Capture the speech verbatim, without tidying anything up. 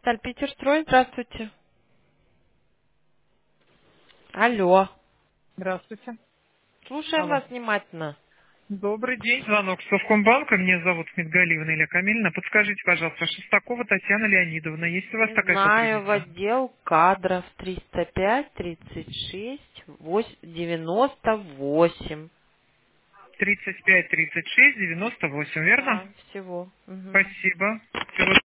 Сталь-Питерстрой, здравствуйте. Алло. Здравствуйте. Слушаем Алло. вас внимательно. Добрый день. Звонок с Совкомбанка. Меня зовут Смитгалиевна Илья Камильевна. Подскажите, пожалуйста, Шестакова Татьяна Леонидовна. Есть у вас Не такая знаю, в сотрудница? отдел кадров триста пять тридцать шесть девяносто восемь. тридцать пять тридцать шесть девяносто восемь, верно? Да, всего. Мгм. Спасибо. Всего